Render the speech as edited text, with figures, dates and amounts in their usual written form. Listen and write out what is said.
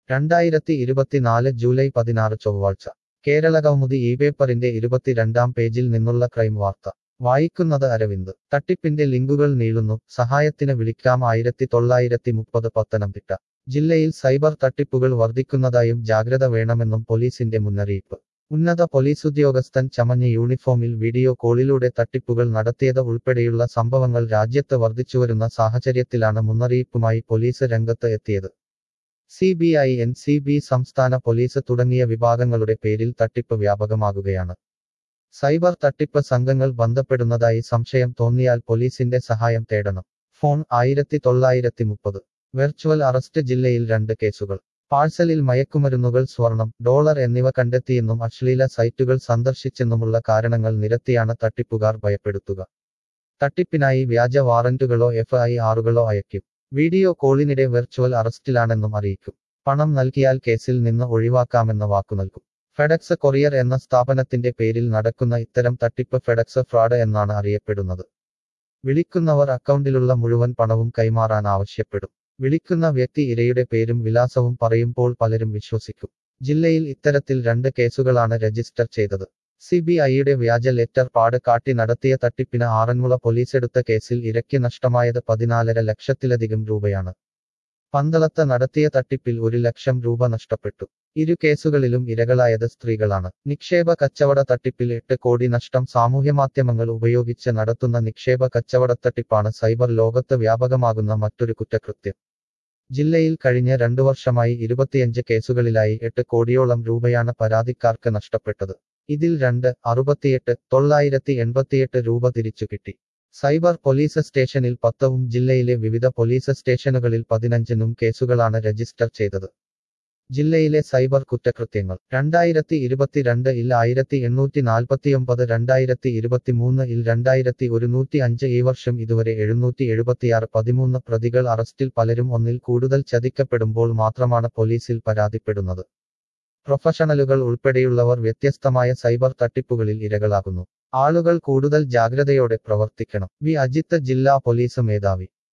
2024 July 16 ചൊവ്വാഴ്ച കേരളകൗമുദി ഈ പേപ്പറിന്റെ 22-ാം പേജിൽ നിന്നുള്ള ക്രൈം വാർത്ത വായിക്കുന്നത് അരവിന്ദ് തട്ടിപ്പിന്റെ ലിങ്കുകൾ നീളുന്നു സഹായത്തിന് വിളിക്കാം 1930 പത്തനംതിട്ട ജില്ലയിൽ സൈബർ തട്ടിപ്പുകൾ വർദ്ധിക്കുന്നതായും ജാഗ്രത വേണമെന്നും പോലീസിന്റെ മുന്നറിയിപ്പ് ഉന്നത പോലീസുദ്യോഗസ്ഥൻ ചമഞ്ഞ യൂണിഫോമിൽ വീഡിയോ കോളിലൂടെ തട്ടിപ്പുകൾ നടത്തിയത് ഉൾപ്പെടെയുള്ള സംഭവങ്ങൾ രാജ്യത്ത് വർദ്ധിച്ചുവരുന്ന സാഹചര്യത്തിലാണ് മുന്നറിയിപ്പുമായി പോലീസ് രംഗത്ത് എത്തിയത് CBI NCB സംസ്ഥാന പോലീസ് തുടങ്ങിയ വിഭാഗങ്ങളുടെ പേരിൽ തട്ടിപ്പ് വ്യാപകമാകുകയാണ് സൈബർ തട്ടിപ്പ് സംഘങ്ങൾ ബന്ധപ്പെടുന്നതായി സംശയം തോന്നിയാൽ പോലീസിന്റെ സഹായം തേടണം ഫോൺ 1930 വെർച്വൽ അറസ്റ്റ് ജില്ലയിൽ 2 കേസുകൾ പാഴ്സലിൽ മയക്കുമരുന്നുകൾ സ്വർണം ഡോളർ എന്നിവ കണ്ടെത്തിയെന്നും അശ്ലീല സൈറ്റുകൾ സന്ദർശിച്ചെന്നുമുള്ള കാരണങ്ങൾ നിരത്തിയാണ് തട്ടിപ്പുകാർ ഭയപ്പെടുത്തുക തട്ടിപ്പിനായി വ്യാജ വാറന്റുകളോ FIRകളോ അയക്കും വീഡിയോ കോളിനിടെ വെർച്വൽ അറസ്റ്റിലാണെന്നും അറിയിക്കും പണം നൽകിയാൽ കേസിൽ നിന്ന് ഒഴിവാക്കാമെന്ന വാക്കുനൽകും ഫെഡക്സ് കൊറിയർ എന്ന സ്ഥാപനത്തിന്റെ പേരിൽ നടക്കുന്ന ഇത്തരം തട്ടിപ്പ് ഫെഡക്സ് ഫ്രോഡ് എന്നാണ് അറിയപ്പെടുന്നത് വിളിക്കുന്നവർ അക്കൗണ്ടിലുള്ള മുഴുവൻ പണവും കൈമാറാൻ ആവശ്യപ്പെടും വിളിക്കുന്ന വ്യക്തി ഇരയുടെ പേരും വിലാസവും പറയുമ്പോൾ പലരും വിശ്വസിക്കും ജില്ലയിൽ ഇത്തരത്തിൽ 2 കേസുകളാണ് രജിസ്റ്റർ ചെയ്തത് CBIയുടെ വ്യാജ ലെറ്റർ പാഡ് കാട്ടി നടത്തിയ തട്ടിപ്പിന് ആറന്മുള പോലീസെടുത്ത കേസിൽ ഇരയ്ക്ക് നഷ്ടമായത് 14.5 ലക്ഷത്തിലധികം രൂപയാണ് പന്തളത്ത് നടത്തിയ തട്ടിപ്പിൽ 1 ലക്ഷം രൂപ നഷ്ടപ്പെട്ടു ഇരു കേസുകളിലും ഇരകളായത് സ്ത്രീകളാണ് നിക്ഷേപ കച്ചവട തട്ടിപ്പിൽ 8 കോടി നഷ്ടം സാമൂഹ്യമാധ്യമങ്ങൾ ഉപയോഗിച്ച് നടത്തുന്ന നിക്ഷേപ കച്ചവടത്തട്ടിപ്പാണ് സൈബർ ലോകത്ത് വ്യാപകമാകുന്ന മറ്റൊരു കുറ്റകൃത്യം ജില്ലയിൽ കഴിഞ്ഞ 2 വർഷമായി 25 കേസുകളിലായി 8 കോടിയോളം രൂപയാണ് പരാതിക്കാർക്ക് നഷ്ടപ്പെട്ടത് ഇതിൽ 2,68,988 രൂപ തിരിച്ചു കിട്ടി സൈബർ പോലീസ് സ്റ്റേഷനിൽ 10ഉം ജില്ലയിലെ വിവിധ പോലീസ് സ്റ്റേഷനുകളിൽ 15 കേസുകളാണ് രജിസ്റ്റർ ചെയ്തത് ജില്ലയിലെ സൈബർ കുറ്റകൃത്യങ്ങൾ 2022-ൽ 1849 2023-ൽ 2105 ഈ വർഷം ഇതുവരെ 776 13 പ്രതികൾ അറസ്റ്റിൽ പലരും ഒന്നിൽ കൂടുതൽ ചതിക്കപ്പെടുമ്പോൾ മാത്രമാണ് പോലീസിൽ പരാതിപ്പെടുന്നത് പ്രൊഫഷണലുകൾ ഉൾപ്പെടെയുള്ളവർ വ്യത്യസ്തമായ സൈബർ തട്ടിപ്പുകളിൽ ഇരകളാകുന്നു ആളുകൾ കൂടുതൽ ജാഗ്രതയോടെ പ്രവർത്തിക്കണം വി അജിത്ത് ജില്ലാ പോലീസ് മേധാവി